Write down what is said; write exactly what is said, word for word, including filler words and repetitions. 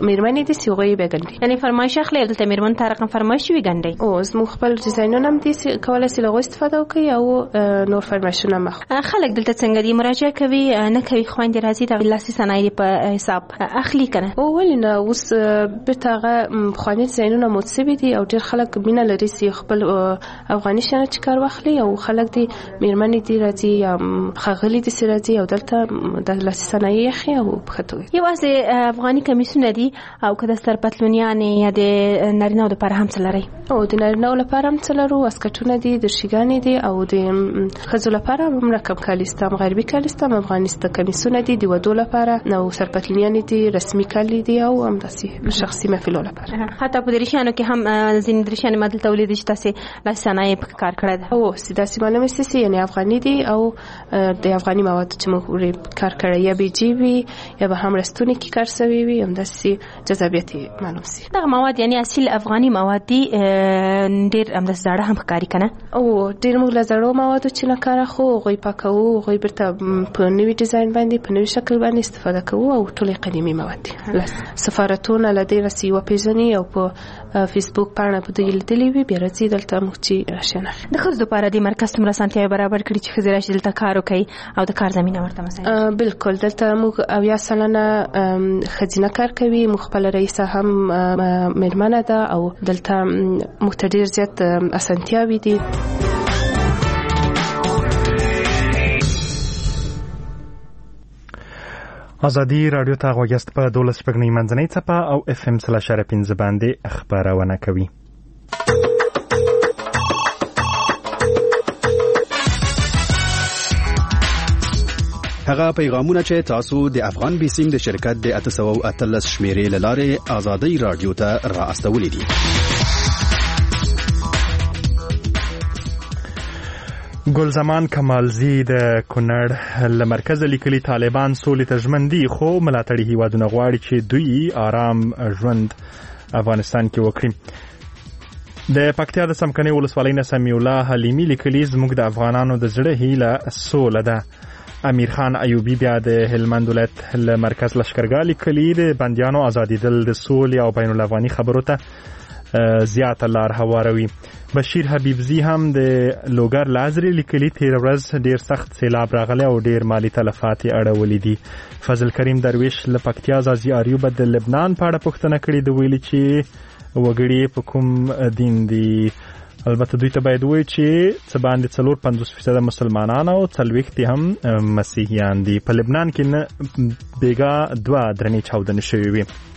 میرمنې دي هغوی به ګنډي. یعنی فرمایش اخلي دلته میرمن ته رقم فرمایش وي ګنډي او زموږ خپل ډیزاینونه هم دي کولای شي له استفاده وکړي او نور فرمایشونه مخ. خلک دلته څنګه دي مراجعه کوي نه کوي خويندې راځي د لاسي صنایع په حساب اخلي کنه او ولنه اوس به تاغه خواني ډیزاینونه موثبي دي او ډیر خلک مینه لري چې خپل افغاني شنه چکار واخلي او خلک دي میرمنې دي راځي یا خغلی دي راځي او دلته د لاسي صنایع خي او بخته یوازې افغاني کمیسونه دي او کله ستر پتلونیانې یا د نارینه لپاره هم څه لري او د نارینه لپاره هم څه لرو اسکټونه دي د شیګانې دي او د خزو لپاره هم رقم کالیستم غربي کالیستم افغانستان کمیسونه دي د ودو لپاره نو سر پتلونیانې دي رسمي کالی دي او هم داسې شخصي محفل لپاره حتی په دریشانو کې هم ځین دریشانې مدل تولید شته چې لاسي صنایع په کار کړی ده او سیداسي معلومه سي یعنی افغاني دي او د افغاني مواد چې موږ کار کړی یا بي جي وي یا به هم رستونی کې کار شوی وي هم داسې جذابیت معلوم سي. دا مواد یعنی اصل افغاني مواد دي ډېر هم د زړه هم ښکاری کنه او ډېر موږ له زړو موادو چې نه کار اخو غوي پاکو غوي برته په نوې ډیزاین باندې په نوې شکل باندې استفاده کوو او ټول قديمي مواد دي. سفارتونه لدې رسي او پیژنې او په فیسبوک باندې په دې لیدلې وي بیا راځي دلته موږ چې راشنه د خو لپاره د مرکز تمره سنتیا برابر کړی چې خزر راشي دلته کار وکي او د کار زمينه ورته مثلا بالکل دلته موږ او یا سلنه خزینه کار کوي مخبل رئیس هم مرمنه ده او دلته مختدیر زیات اسانتیاوي دي. ازادي رادیو ته غوښتل په دولس شپږنی منځنۍ چپه او اف ام سلا شر پنځه باندې خبرونه کوي. هغه پیغامونه چې تاسو د افغان بیسیم د شرکت د اته سوه او اتلس شمیرې لاره ازادي رادیو ته را استولې دي. ګلزمان کمالزی د کونړ له مرکز لیکلي طالبان سولې ته ژمن دي خو ملاتړي هیوادونه غواړي چې دوی آرام ژوند افغانستان کې وکړي. د پکتیا د سمکني ولسوالۍ نه سمیع الله حلیمی لیکلي زموږ د افغانانو د زړه هیله سوله ده. امیر خان ایوبی بیا د هلمند ولایت له مرکز لشکرګاه لیکلي د بندیانو ازادېدل د سولې او بین الافغاني خبرو ته زیات لار هواروي. بشیر حبیبزی هم د لوګر لازري لیکلي تیر ورځ ډیر سخت سیلاب راغلی او ډیر مالی تلفات اړولې دي. فضل کریم درویش له پکتیا زازي اریوب د لبنان په اړه پوښتنه کړې د ویلي چې وګړي په کوم دین دي. البته دوی ته باید وایي چې څه باندې څلور پنځوس فیصده مسلمانان او څلوېښت هم مسیحیان دي. په لبنان کې نه بیګا دوه درنې چاودنې شوې وي.